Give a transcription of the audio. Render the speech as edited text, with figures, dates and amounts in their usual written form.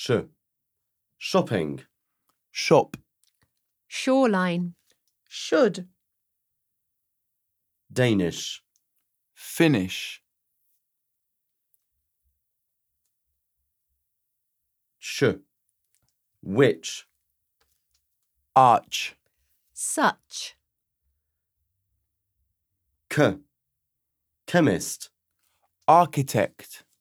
Sh. Shopping. Shop. Shoreline. Should. Danish. Finish. Sh. Which. Arch. Such. K. Chemist. Architect.